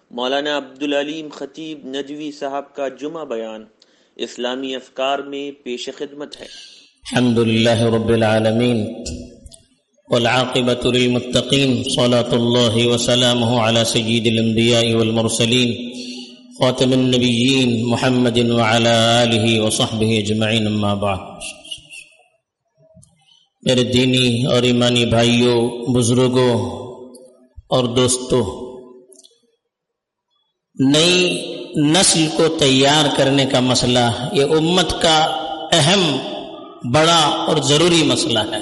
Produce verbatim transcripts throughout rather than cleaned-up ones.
مولانا عبدالعلیم خطیب ندوی صاحب کا جمعہ بیان اسلامی افکار میں پیش خدمت ہے۔ الحمدللہ رب العالمین والعاقبۃ للمتقین، صلاۃ اللہ وسلامہ علی سید الانبیاء والمرسلین خاتم النبیین محمد وعلی آلہ وصحبہ اجمعین، اما بعد۔ میرے دینی اور ایمانی بھائیوں، بزرگوں اور دوستوں، نئی نسل کو تیار کرنے کا مسئلہ یہ امت کا اہم، بڑا اور ضروری مسئلہ ہے۔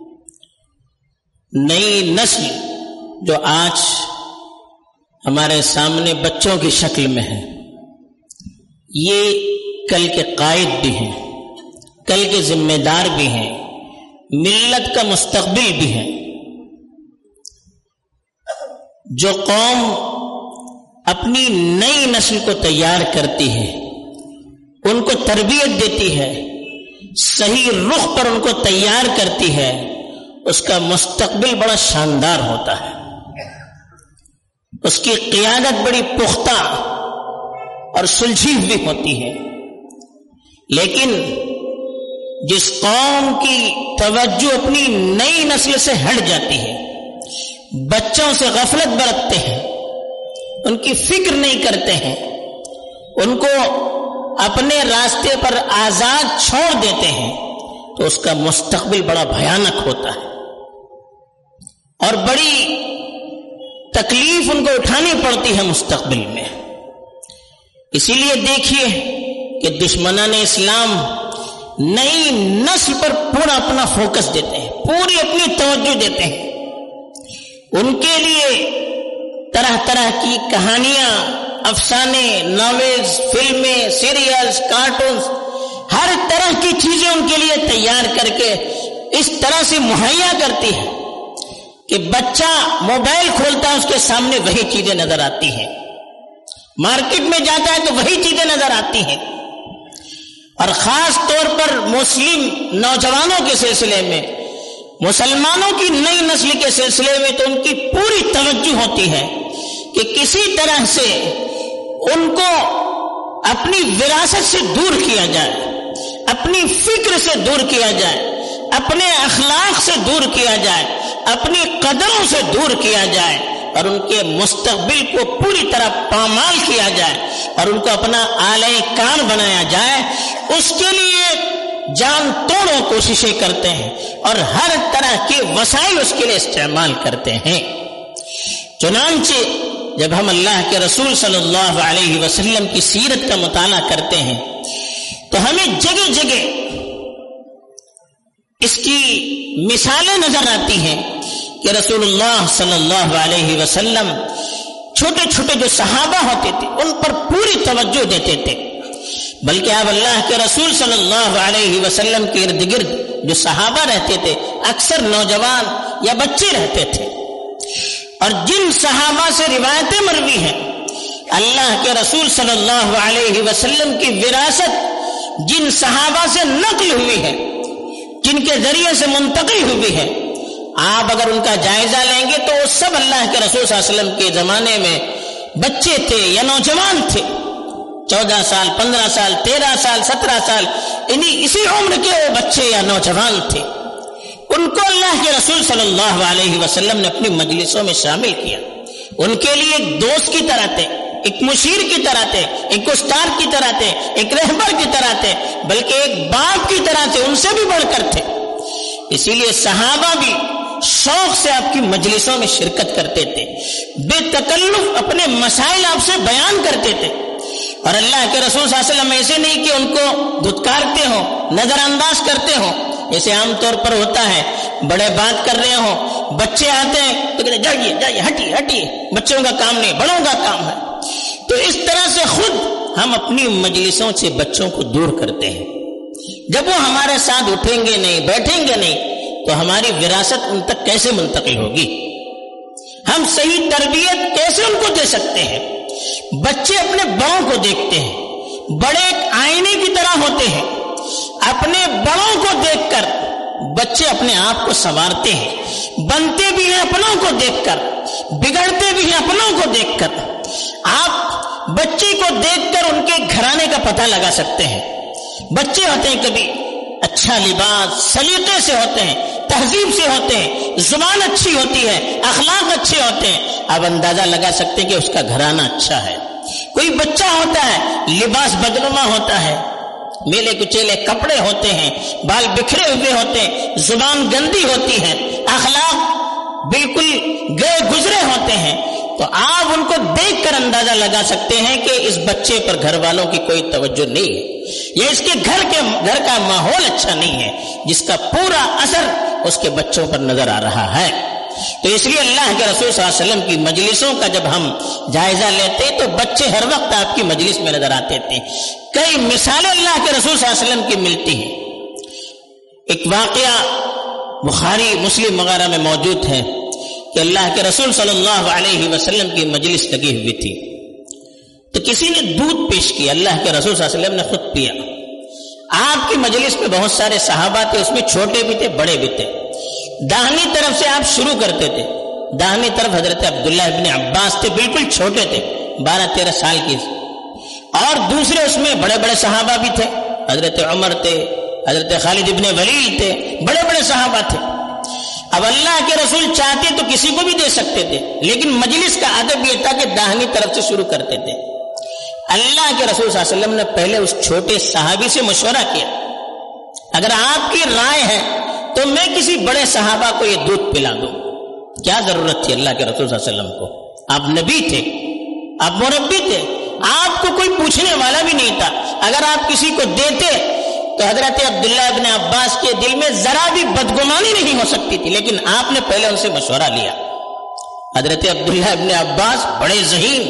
نئی نسل جو آج ہمارے سامنے بچوں کی شکل میں ہے، یہ کل کے قائد بھی ہیں، کل کے ذمہ دار بھی ہیں، ملت کا مستقبل بھی ہیں۔ جو قوم اپنی نئی نسل کو تیار کرتی ہے، ان کو تربیت دیتی ہے، صحیح رخ پر ان کو تیار کرتی ہے، اس کا مستقبل بڑا شاندار ہوتا ہے، اس کی قیادت بڑی پختہ اور سلجھی ہوئی ہوتی ہے۔ لیکن جس قوم کی توجہ اپنی نئی نسل سے ہٹ جاتی ہے، بچوں سے غفلت برتتے ہیں، ان کی فکر نہیں کرتے ہیں، ان کو اپنے راستے پر آزاد چھوڑ دیتے ہیں، تو اس کا مستقبل بڑا بھیانک ہوتا ہے اور بڑی تکلیف ان کو اٹھانی پڑتی ہے مستقبل میں۔ اسی لیے دیکھیے کہ دشمنان اسلام نئی نسل پر پورا اپنا فوکس دیتے ہیں، پوری اپنی توجہ دیتے ہیں۔ ان کے لیے طرح طرح کی کہانیاں، افسانے، ناولز، فلمیں، سیریلز، کارٹونز، ہر طرح کی چیزیں ان کے لیے تیار کر کے اس طرح سے مہیا کرتی ہے کہ بچہ موبائل کھولتا ہے، اس کے سامنے وہی چیزیں نظر آتی ہیں، مارکیٹ میں جاتا ہے تو وہی چیزیں نظر آتی ہیں۔ اور خاص طور پر مسلم نوجوانوں کے سلسلے میں، مسلمانوں کی نئی نسل کے سلسلے میں تو ان کی پوری توجہ ہوتی ہے کہ کسی طرح سے ان کو اپنی وراثت سے دور کیا جائے، اپنی فکر سے دور کیا جائے، اپنے اخلاق سے دور کیا جائے، اپنی قدروں سے دور کیا جائے، اور ان کے مستقبل کو پوری طرح پامال کیا جائے اور ان کو اپنا آلہ کار بنایا جائے۔ اس کے لیے جان توڑوں کوششیں کرتے ہیں اور ہر طرح کے وسائل اس کے لیے استعمال کرتے ہیں۔ چنانچہ جب ہم اللہ کے رسول صلی اللہ علیہ وسلم کی سیرت کا مطالعہ کرتے ہیں تو ہمیں جگہ جگہ اس کی مثالیں نظر آتی ہیں کہ رسول اللہ صلی اللہ علیہ وسلم چھوٹے چھوٹے جو صحابہ ہوتے تھے ان پر پوری توجہ دیتے تھے، بلکہ اب اللہ کے رسول صلی اللہ علیہ وسلم کے ارد گرد جو صحابہ رہتے تھے اکثر نوجوان یا بچے رہتے تھے، اور جن صحابہ سے روایتیں مروی ہیں اللہ کے رسول صلی اللہ علیہ وسلم کی وراثت جن صحابہ سے نقل ہوئی ہے، جن کے ذریعے سے منتقل ہوئی ہے، آپ اگر ان کا جائزہ لیں گے تو وہ سب اللہ کے رسول صلی اللہ علیہ وسلم کے زمانے میں بچے تھے یا نوجوان تھے، چودہ سال، پندرہ سال، تیرہ سال، سترہ سال، انہی اسی عمر کے وہ بچے یا نوجوان تھے۔ ان کو اللہ کے رسول صلی اللہ علیہ وسلم نے اپنی مجلسوں میں شامل کیا، ان کے لیے ایک دوست کی طرح تھے، ایک مشیر کی طرح تھے، ایک استاد کی طرح تھے، ایک رہبر کی طرح تھے، بلکہ ایک باپ کی طرح تھے، ان سے بھی بڑھ کر تھے۔ اسی لیے صحابہ بھی شوق سے آپ کی مجلسوں میں شرکت کرتے تھے، بے تکلف اپنے مسائل آپ سے بیان کرتے تھے، اور اللہ کے رسول صلی اللہ علیہ وسلم ایسے نہیں کہ ان کو دھتکارتے ہوں، نظر انداز کرتے ہوں، جیسے عام طور پر ہوتا ہے، بڑے بات کر رہے ہوں، بچے آتے ہیں تو کہتے ہیں جائیے جائیے ہٹیے ہٹیے، بچوں کا کام نہیں بڑوں کا کام ہے۔ تو اس طرح سے خود ہم اپنی مجلسوں سے بچوں کو دور کرتے ہیں۔ جب وہ ہمارے ساتھ اٹھیں گے نہیں، بیٹھیں گے نہیں، تو ہماری وراثت ان تک کیسے منتقل ہوگی؟ ہم صحیح تربیت کیسے ان کو دے سکتے ہیں؟ بچے اپنے بڑوں کو دیکھتے ہیں، بڑے ایک آئینے کی طرح ہوتے ہیں، اپنے بڑوں کو دیکھ کر بچے اپنے آپ کو سنوارتے ہیں، بنتے بھی ہیں اپنوں کو دیکھ کر، بگڑتے بھی ہیں اپنوں کو دیکھ کر۔ کو دیکھ کر ان کے گھرانے کا پتہ لگا سکتے ہیں. بچے ہوتے ہیں کبھی اچھا لباس سلیقے سے ہوتے ہیں, تہذیب سے ہوتے ہیں, زبان اچھی ہوتی ہے, اخلاق اچھے ہوتے ہیں, اب اندازہ لگا سکتے ہیں کہ اس کا گھرانہ اچھا ہے. کوئی بچہ ہوتا ہے لباس بدنما ہوتا ہے, میلے کچیلے کپڑے ہوتے ہیں, بال بکھرے ہوئے ہوتے ہیں, زبان گندی ہوتی ہے, اخلاق بالکل گئے گزرے ہوتے ہیں, تو آپ ان کو دیکھ کر اندازہ لگا سکتے ہیں کہ اس بچے پر گھر والوں کی کوئی توجہ نہیں ہے, یا اس کے گھر کے گھر کا ماحول اچھا نہیں ہے, جس کا پورا اثر اس کے بچوں پر نظر آ رہا ہے. تو اس لیے اللہ کے رسول صلی اللہ علیہ وسلم کی مجلسوں کا جب ہم جائزہ لیتے تو بچے ہر وقت آپ کی مجلس میں نظر آتے تھے. کئی مثالیں اللہ کے رسول صلی اللہ علیہ وسلم کی ملتی ہیں. ایک واقعہ بخاری مسلم وغیرہ میں موجود ہے کہ اللہ کے رسول صلی اللہ علیہ وسلم کی مجلس لگی ہوئی تھی, تو کسی نے دودھ پیش کیا, اللہ کے رسول صلی اللہ علیہ وسلم نے خود پیا. آپ کی مجلس میں بہت سارے صحابہ تھے, اس میں چھوٹے بھی تھے بڑے بھی تھے. داہنی طرف سے آپ شروع کرتے تھے, داہنی طرف حضرت عبداللہ ابن عباس تھے, بالکل چھوٹے تھے, بارہ تیرہ سال کی, اور دوسرے اس میں بڑے بڑے صحابہ بھی تھے, حضرت عمر تھے, حضرت خالد ابن ولید تھے, بڑے بڑے صحابہ تھے. اب اللہ کے رسول چاہتے تو کسی کو بھی دے سکتے تھے, لیکن مجلس کا ادب یہ تھا کہ داہنی طرف سے شروع کرتے تھے. اللہ کے رسول صلی اللہ علیہ وسلم نے پہلے اس چھوٹے صحابی سے مشورہ کیا, اگر آپ کی رائے ہے تو میں کسی بڑے صحابہ کو یہ دودھ پلا دوں. کیا ضرورت تھی اللہ کے رسول صلی اللہ علیہ وسلم کو, آپ نبی تھے, آپ مربی تھے, آپ کو کوئی پوچھنے والا بھی نہیں تھا. اگر آپ کسی کو دیتے تو حضرت عبداللہ ابن عباس کے دل میں ذرا بھی بدگمانی نہیں ہو سکتی تھی, لیکن آپ نے پہلے ان سے مشورہ لیا. حضرت عبداللہ ابن عباس بڑے ذہین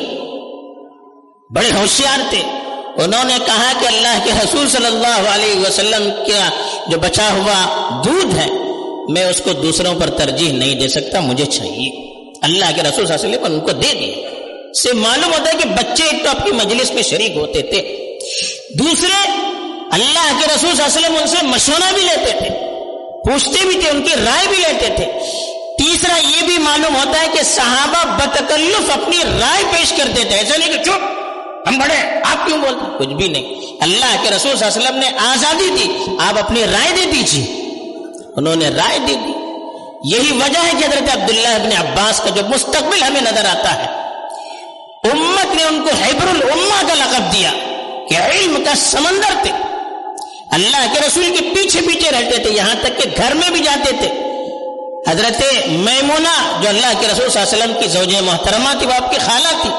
بڑے ہوشیار تھے, انہوں نے کہا کہ اللہ کے رسول صلی اللہ علیہ وسلم کا جو بچا ہوا دودھ ہے میں اس کو دوسروں پر ترجیح نہیں دے سکتا, مجھے چاہیے. اللہ کے رسول صلی اللہ علیہ وسلم ان کو دے دیے. سے معلوم ہوتا ہے کہ بچے ایک تو آپ کی مجلس میں شریک ہوتے تھے, دوسرے اللہ کے رسول صلی اللہ علیہ وسلم ان سے مشورہ بھی لیتے تھے, پوچھتے بھی تھے, ان کی رائے بھی لیتے تھے. تیسرا یہ بھی معلوم ہوتا ہے کہ صحابہ بتکلف اپنی رائے پیش کرتے تھے, ایسا نہیں کہ چپ ہم بڑے آپ کیوں بولتے, کچھ بھی نہیں. اللہ کے رسول صلی اللہ علیہ وسلم نے آزادی دی, آپ اپنی رائے دے دیجیے. انہوں نے رائے دے دی. یہی وجہ ہے کہ حضرت عبداللہ ابن عباس کا جو مستقبل ہمیں نظر آتا ہے, امت نے ان کو حبر الامہ کا لقب دیا کہ علم کا سمندر تھے. اللہ کے رسول کے پیچھے پیچھے رہتے تھے, یہاں تک کہ گھر میں بھی جاتے تھے. حضرت میمونہ جو اللہ کے رسول صلی اللہ علیہ وسلم کی زوجہ محترمہ تھی, وہ آپ کی خالہ تھی.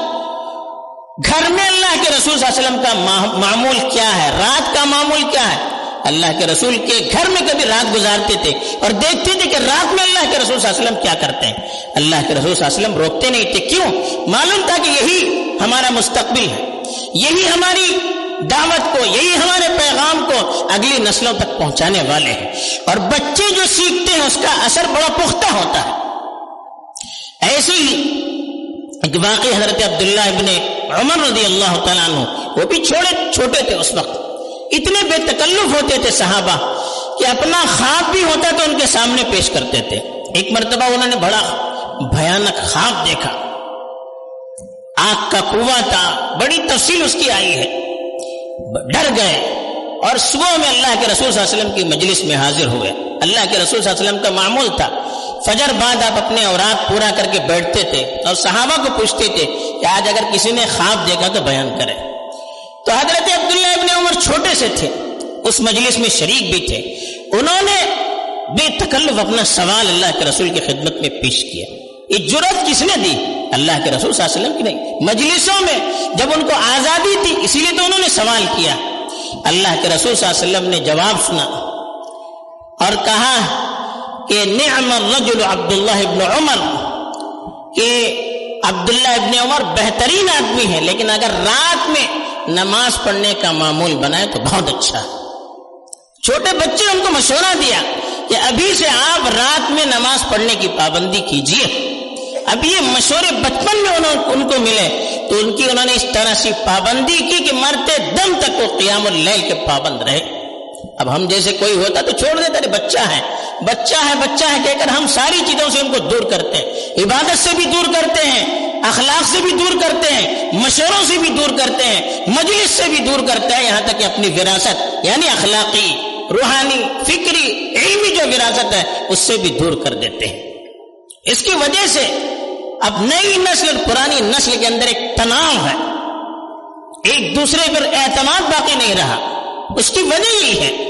گھر میں اللہ کے رسول صلی اللہ علیہ وسلم کا معمول کیا ہے, رات کا معمول کیا ہے, اللہ کے رسول کے گھر میں کبھی رات گزارتے تھے اور دیکھتے تھے کہ رات میں اللہ کے رسول صلی اللہ علیہ وسلم کیا کرتے ہیں. اللہ کے رسول صلی اللہ علیہ وسلم روکتے نہیں تھے. کیوں؟ معلوم تھا کہ یہی ہمارا مستقبل ہے, یہی ہماری دعوت کو, یہی ہمارے پیغام کو اگلی نسلوں تک پہنچانے والے ہیں, اور بچے جو سیکھتے ہیں اس کا اثر بڑا پختہ ہوتا ہے. ایسے ہی ایک واقعی حضرت عبداللہ ابن عمر رضی اللہ تعالیٰ عنہ, وہ بھی چھوٹے چھوٹے تھے اس وقت, اتنے بے تکلف ہوتے تھے صحابہ کہ اپنا خواب بھی ہوتا تو ان کے سامنے پیش کرتے تھے. ایک مرتبہ انہوں نے بڑا بھیانک خواب دیکھا, آگ کا کنواں تھا, بڑی تفصیل اس کی آئی ہے, ڈر گئے اور صبح میں اللہ کے رسول صلی اللہ علیہ وسلم کی مجلس میں حاضر ہوئے. اللہ کے رسول صلی اللہ علیہ وسلم کا معمول تھا فجر بعد آپ اپنے اوراق پورا کر کے بیٹھتے تھے اور صحابہ کو پوچھتے تھے کہ آج اگر کسی نے خواب دیکھا تو بیان کرے. تو حضرت عبداللہ ابن عمر چھوٹے سے تھے, اس مجلس میں شریک بھی تھے, انہوں نے بے تکلف اپنا سوال اللہ کے رسول کی خدمت میں پیش کیا. یہ جرأت کس نے دی؟ اللہ کے رسول صلی اللہ علیہ وسلم کی نہیں. مجلسوں میں جب ان کو آزادی تھی اسی لیے تو انہوں نے سوال کیا. اللہ کے رسول صلی اللہ علیہ وسلم نے جواب سنا اور کہا کہ نعم الرجل عبداللہ ابن عمر, کہ عبداللہ ابن عمر بہترین آدمی ہے, لیکن اگر رات میں نماز پڑھنے کا معمول بنائے تو بہت اچھا. چھوٹے بچے ان کو مشورہ دیا کہ ابھی سے آپ رات میں نماز پڑھنے کی پابندی کیجیے. اب یہ مشورے بچپن میں انہوں ان کو ملے تو ان کی انہوں نے اس طرح سے پابندی کی کہ مرتے دم تک وہ قیام اللیل کے پابند رہے. اب ہم جیسے کوئی ہوتا تو چھوڑ دیتا, بچہ ہے بچہ ہے بچہ ہے کہہ کر ہم ساری چیزوں سے ان کو دور کرتے ہیں, عبادت سے بھی دور کرتے ہیں, اخلاق سے بھی دور کرتے ہیں، مشوروں سے بھی دور کرتے ہیں، مجلس سے بھی دور کرتے ہیں، یہاں تک کہ اپنی وراثت یعنی اخلاقی، روحانی، فکری، علمی جو وراثت ہے اس سے بھی دور کر دیتے ہیں۔ اس کی وجہ سے اب نئی نسل اور پرانی نسل کے اندر ایک تناؤ ہے، ایک دوسرے پر اعتماد باقی نہیں رہا۔ اس کی وجہ یہی ہے،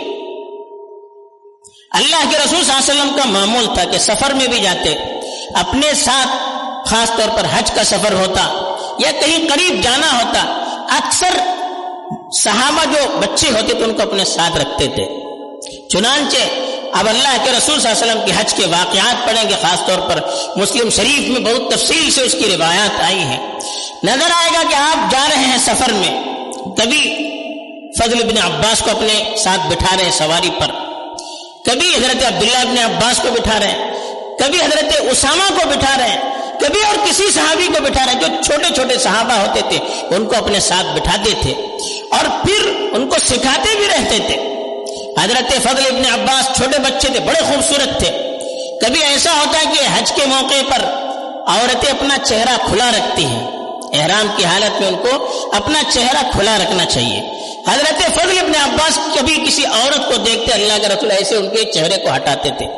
اللہ کے رسول صلی اللہ علیہ وسلم کا معمول تھا کہ سفر میں بھی جاتے، اپنے ساتھ خاص طور پر حج کا سفر ہوتا یا کہیں قریب جانا ہوتا، اکثر صحابہ جو بچے ہوتے تھے ان کو اپنے ساتھ رکھتے تھے۔ چنانچہ اب اللہ کے رسول صلی اللہ علیہ وسلم کے حج کے واقعات پڑھیں گے، خاص طور پر مسلم شریف میں بہت تفصیل سے اس کی روایات آئی ہیں، نظر آئے گا کہ آپ جا رہے ہیں سفر میں، کبھی فضل بن عباس کو اپنے ساتھ بٹھا رہے ہیں سواری پر، کبھی حضرت عبداللہ بن عباس کو بٹھا رہے ہیں، کبھی حضرت اسامہ کو بٹھا رہے ہیں، کبھی اور کسی صحابی کو بٹھا رہے ہیں۔ جو چھوٹے چھوٹے صحابہ ہوتے تھے ان کو اپنے ساتھ بٹھاتے تھے اور پھر ان کو سکھاتے بھی رہتے تھے۔ حضرت فضل ابن عباس چھوٹے بچے تھے، بڑے خوبصورت تھے۔ کبھی ایسا ہوتا ہے کہ حج کے موقع پر عورتیں اپنا چہرہ کھلا رکھتی ہیں، احرام کی حالت میں ان کو اپنا چہرہ کھلا رکھنا چاہیے۔ حضرت فضل ابن عباس کبھی کسی عورت کو دیکھتے اللہ کے رسول ایسے ان کے چہرے کو ہٹاتے تھے،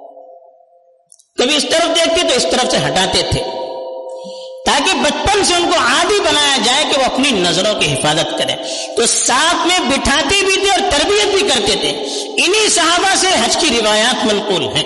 کبھی اس طرف دیکھتے تو اس طرف سے ہٹاتے تھے، تاکہ بچپن سے ان کو عادی بنایا جائے کہ وہ اپنی نظروں کی حفاظت کریں۔ تو ساتھ میں بٹھاتے بھی تھے اور تربیت بھی کرتے تھے۔ انہی صحابہ سے حج کی روایات منقول ہیں۔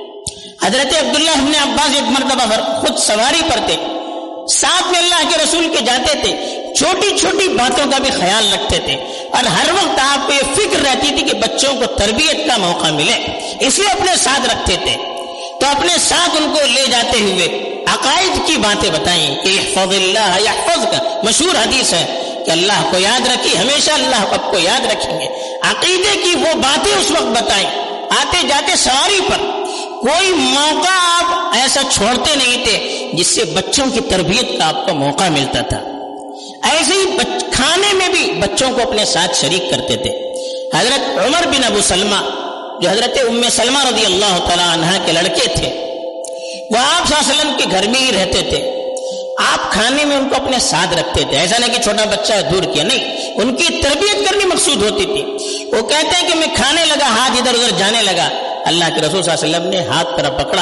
حضرت عبداللہ بن عباس ایک مرتبہ خود سواری پر تھے، ساتھ میں اللہ کے رسول کے جاتے تھے، چھوٹی چھوٹی باتوں کا بھی خیال رکھتے تھے اور ہر وقت آپ کو یہ فکر رہتی تھی کہ بچوں کو تربیت کا موقع ملے، اس لیے اپنے ساتھ رکھتے تھے۔ تو اپنے ساتھ ان کو لے جاتے ہوئے عقائد کی باتیں بتائیں کہ احفظ اللہ یحفظک، مشہور حدیث ہے کہ اللہ کو یاد رکھی ہمیشہ اللہ آپ کو یاد رکھیں گے۔ عقیدے کی وہ باتیں اس وقت بتائیں، آتے جاتے سواری پر کوئی موقع آپ ایسا چھوڑتے نہیں تھے جس سے بچوں کی تربیت کا آپ کو موقع ملتا تھا۔ ایسے ہی کھانے میں بھی بچوں کو اپنے ساتھ شریک کرتے تھے۔ حضرت عمر بن ابو سلمہ جو حضرت ام سلمہ رضی اللہ تعالی عنہ کے لڑکے تھے، وہ آپ صلی اللہ علیہ وسلم کے گھر میں ہی رہتے تھے۔ آپ کھانے میں ان کو اپنے ساتھ رکھتے تھے، ایسا نہیں کہ چھوٹا بچہ ہے دور کیا، نہیں، ان کی تربیت کرنی مقصود ہوتی تھی۔ وہ کہتے ہیں کہ میں کھانے لگا، ہاتھ ادھر ادھر جانے لگا، اللہ کے رسول صلی اللہ علیہ وسلم نے ہاتھ پر پکڑا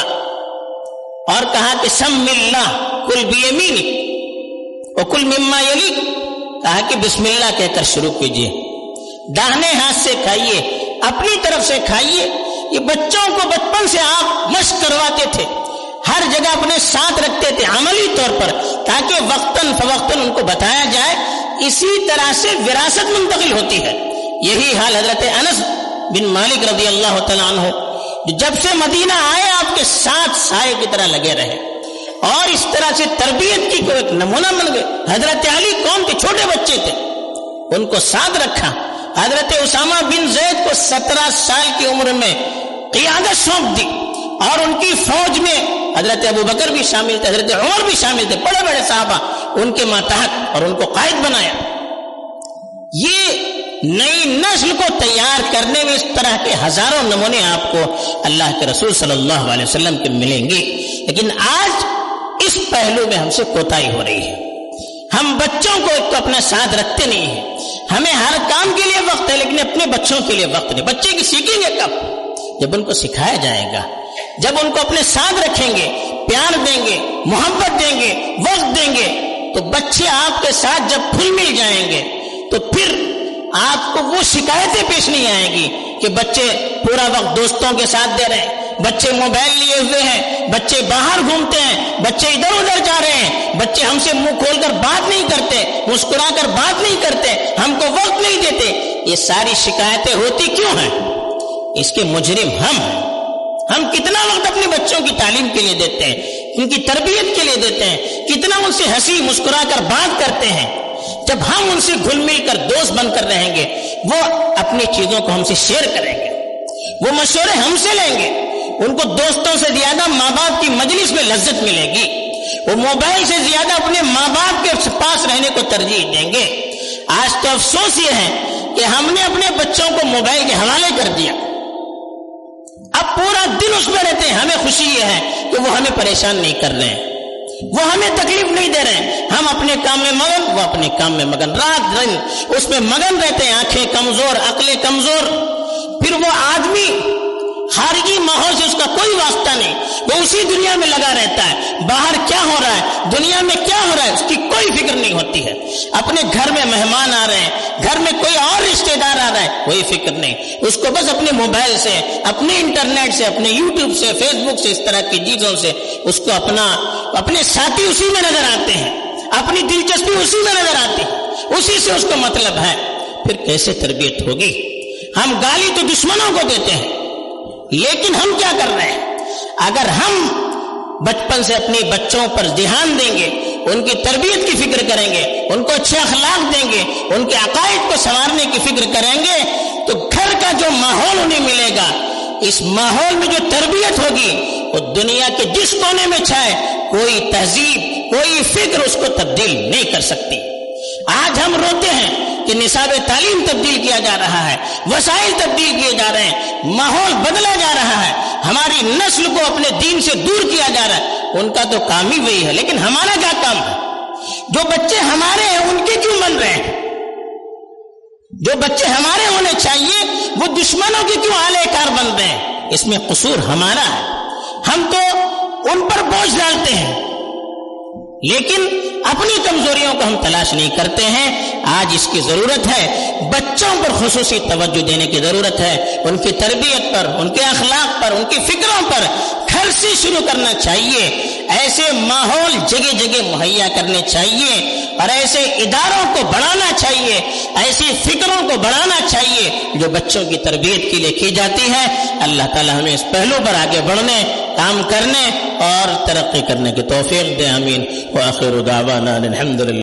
اور کہا کہ سم اللہ کل بیمینک وکل مما یلیک، کہا کہ بسم اللہ کہہ کر شروع کیجیے، داہنے ہاتھ سے کھائیے، اپنی طرف سے کھائیے۔ یہ بچوں کو بچپن سے آپ مشق کرواتے تھے، ہر جگہ اپنے ساتھ رکھتے تھے عملی طور پر، تاکہ وقتاً فوقتاً ان کو بتایا جائے۔ اسی طرح سے وراثت منتقل ہوتی ہے۔ یہی حال حضرت انس بن مالک رضی اللہ تعالیٰ عنہ جب سے مدینہ آئے آپ کے ساتھ سائے کی طرح لگے رہے اور اس طرح سے تربیت کی کوئی ایک نمونہ بن گئے۔ حضرت علی کون تھے؟ چھوٹے بچے تھے، ان کو ساتھ رکھا۔ حضرت اسامہ بن زید کو سترہ سال کی عمر میں قیادت سونپ دی اور ان کی فوج میں حضرت ابو بکر بھی شامل تھے، حضرت عمر بھی شامل تھے، بڑے بڑے صحابہ ان کے ماتحت، اور ان کو قائد بنایا۔ یہ نئی نسل کو تیار کرنے میں اس طرح کے ہزاروں نمونے آپ کو اللہ کے رسول صلی اللہ علیہ وسلم کے ملیں گے، لیکن آج اس پہلو میں ہم سے کوتاہی ہو رہی ہے۔ ہم بچوں کو ایک تو اپنے ساتھ رکھتے نہیں ہیں، ہمیں ہر کام کے لیے وقت ہے لیکن اپنے بچوں کے لیے وقت نہیں۔ بچے کی سیکھیں گے کب؟ جب ان کو سکھایا جائے گا، جب ان کو اپنے ساتھ رکھیں گے، پیار دیں گے، محبت دیں گے، وقت دیں گے، تو بچے آپ کے ساتھ جب پھل مل جائیں گے تو پھر آپ کو وہ شکایتیں پیش نہیں آئیں گی کہ بچے پورا وقت دوستوں کے ساتھ دے رہے ہیں، بچے موبائل لیے ہوئے ہیں، بچے باہر گھومتے ہیں، بچے ادھر ادھر جا رہے ہیں، بچے ہم سے منہ کھول کر بات نہیں کرتے، مسکرا کر بات نہیں کرتے، ہم کو وقت نہیں دیتے۔ یہ ساری شکایتیں ہوتی کیوں ہیں؟ اس کے مجرم ہم ہیں۔ ہم کتنا وقت اپنے بچوں کی تعلیم کے لیے دیتے ہیں، ان کی تربیت کے لیے دیتے ہیں، کتنا ان سے ہنسی مسکرا کر بات کرتے ہیں۔ جب ہم ان سے گھل مل کر دوست بن کر رہیں گے، وہ اپنی چیزوں کو ہم سے شیئر کریں گے، وہ مشورے ہم سے لیں گے، ان کو دوستوں سے زیادہ ماں باپ کی مجلس میں لذت ملے گی، وہ موبائل سے زیادہ اپنے ماں باپ کے پاس رہنے کو ترجیح دیں گے۔ آج تو افسوس یہ ہے کہ ہم نے اپنے بچوں کو موبائل کے حوالے کر دیا، اب پورا دن اس میں رہتے ہیں۔ ہمیں خوشی یہ ہے کہ وہ ہمیں پریشان نہیں کر رہے ہیں، وہ ہمیں تکلیف نہیں دے رہے ہیں، ہم اپنے کام میں مگن، وہ اپنے کام میں مگن، رات دن اس میں مگن رہتے ہیں، آنکھیں کمزور، عقلیں کمزور. پھر وہ آدمی خارجی ماحول سے اس کا کوئی واسطہ نہیں، وہ اسی دنیا میں لگا رہتا ہے، باہر کیا ہو رہا ہے، دنیا میں کیا ہو رہا ہے اس کی کوئی فکر نہیں ہوتی ہے. اپنے گھر میں مہمان آ رہے ہیں، گھر میں کوئی اور رشتہ دار آ رہا ہے، کوئی فکر نہیں اس کو، بس اپنے موبائل سے، اپنے انٹرنیٹ سے، اپنے یوٹیوب سے، فیس بک سے، اس طرح کی چیزوں سے اس کو اپنا اپنے ساتھی اسی میں نظر آتے ہیں، اپنی دلچسپی اسی میں نظر آتی ہے، اسی سے اس کو مطلب ہے. پھر کیسے تربیت ہوگی؟ ہم گالی تو دشمنوں کو دیتے ہیں، لیکن ہم کیا کر رہے ہیں؟ اگر ہم بچپن سے اپنے بچوں پر دھیان دیں گے، ان کی تربیت کی فکر کریں گے، ان کو اچھے اخلاق دیں گے، ان کے عقائد کو سنوارنے کی فکر کریں گے، تو گھر کا جو ماحول انہیں ملے گا، اس ماحول میں جو تربیت ہوگی وہ دنیا کے جس کونے میں چھائے کوئی تہذیب، کوئی فکر اس کو تبدیل نہیں کر سکتی. آج ہم روتے ہیں کہ نصاب تعلیم تبدیل کیا جا رہا ہے، وسائل تبدیل کیے جا رہے ہیں، ماحول بدلا جا رہا ہے، ہماری نسل کو اپنے دین سے دور کیا جا رہا ہے. ان کا تو کام ہی وہی ہے، لیکن ہمارا کیا کام ہے؟ جو بچے ہمارے ہیں ان کے کیوں بن رہے ہیں؟ جو بچے ہمارے ہونے چاہیے وہ دشمنوں کے کیوں اعلی کار بن رہے ہیں؟ اس میں قصور ہمارا ہے. ہم تو ان پر بوجھ ڈالتے ہیں، لیکن اپنی کمزوریوں کو ہم تلاش نہیں کرتے ہیں. آج اس کی ضرورت ہے، بچوں پر خصوصی توجہ دینے کی ضرورت ہے، ان کی تربیت پر، ان کے اخلاق پر، ان کی فکروں پر گھر سے شروع کرنا چاہیے. ایسے ماحول جگہ جگہ مہیا کرنے چاہیے اور ایسے اداروں کو بڑھانا چاہیے، ایسی فکروں کو بڑھانا چاہیے جو بچوں کی تربیت کے لیے کی جاتی ہے. اللہ تعالی ہمیں اس پہلو پر آگے بڑھنے، کام کرنے اور ترقی کرنے کی توفیق دے. آمین. وآخر دعوانا الحمدللہ.